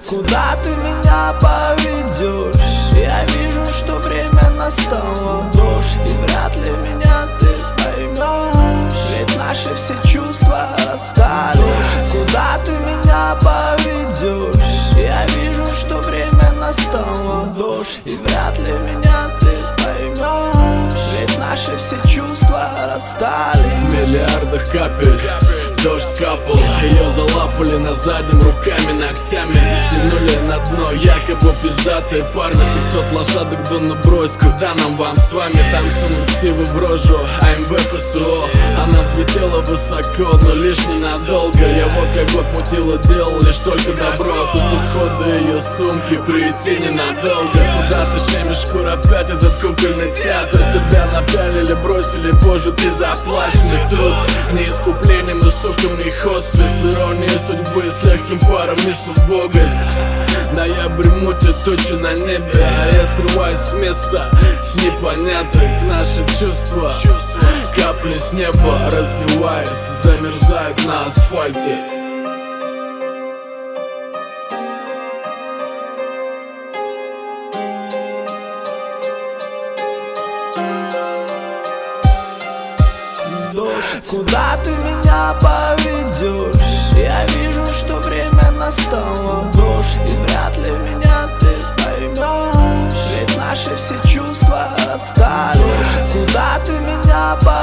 куда ты меня поведешь? Я вижу, что время настало. Дождь, и вряд ли меня ты поймешь, ведь наши все чувства расстались. Куда ты меня поведешь? Я вижу, что время настало. Дождь, и вряд ли меня ты поймешь, ведь наши все чувства расстались. В миллиардах капель дождь капал, ее залапали на заднем руками, ногтями тянули на дно, якобы пиздатые парни. 500 лошадок да набрось, куда нам вам с вами? Там сунут ксивы в рожу, АМБ ФСО. Она взлетела высоко, но лишь ненадолго. Я вот как год мутила, делал лишь только добро. Тут у входа ее сумки, прийти ненадолго. Куда ты щемишь шкур, опять этот кукольный театр? Тебя напялили, бросили, позже ты заплаченный труд. Не искуплением, но суками хоспис. Ирония судьбы с легким паром и убогость. Ноябрь мутит тучи на небе, а я срываюсь с места с непонятных. Наши чувства, капли с неба, разбиваясь, замерзают на асфальте. Дождь, куда ты меня поведешь? Я вижу, что время настало. Дождь, и вряд ли меня ты поймешь, ведь наши все чувства расстались. Куда ты меня поведешь?